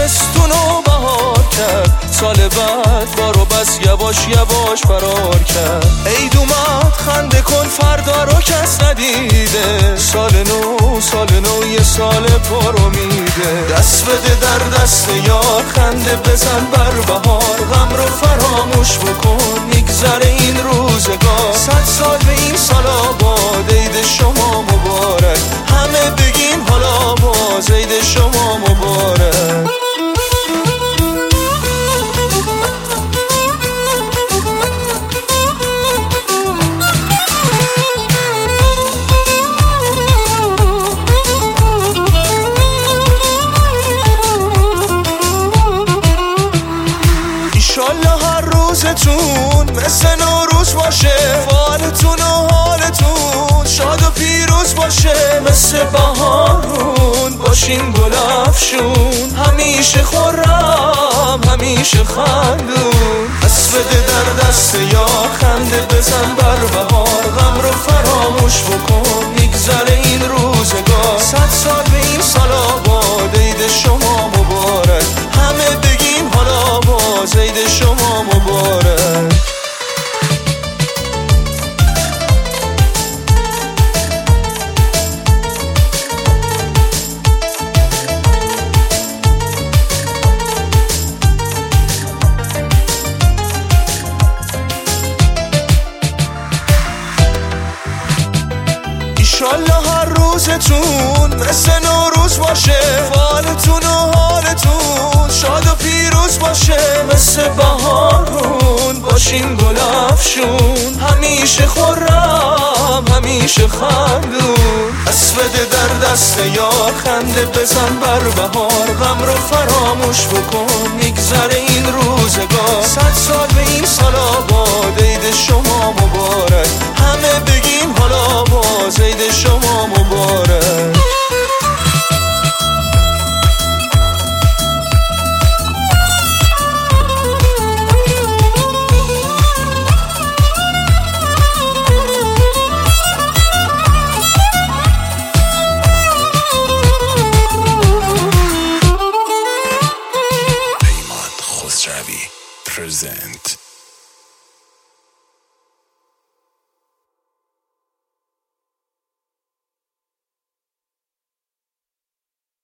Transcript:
زمستونو بهار کرد، سال بعد بارو بس یواش یواش فرار کرد. عید اومد خنده کن فردا رو کس ندیده، سال نو یه سال پر امیده. دست بده در دست یار، خنده بزن بر بهار، غم رو فراموش بکن میگذره این روزگار. 100 سال به این سال آباد، عید شما مبارک، همه بگیم حالا باز عید شما مبارک. ایشالله هر روزتون مثل نوروز باشه، فالتون و حالتون شاد و پیروز باشه. مثل بهارون باشین گل افشون، همیشه خرم همیشه خندون. دست بده در دست یار، خنده بزن بر بهار، غم رو فراموش بکن میگذره این روزگار. 100 سال به این سال آباد، عید شما مبارک، همه بگیم حالا باز عید شما مبارک. ایشالله هر روزتون مثل نوروز باشه، فالتون و حالتون شاد و پیروز باشه. مثل بهارون باشین گل افشون، همیشه خرم همیشه خندون. دست بده در دست یار، خنده بزن بر بهار، غم رو فراموش بکن میگذره این روزگار. 100 سال به این سال آباد، عید شما مبارک، همه بگیم حالا باز عید شما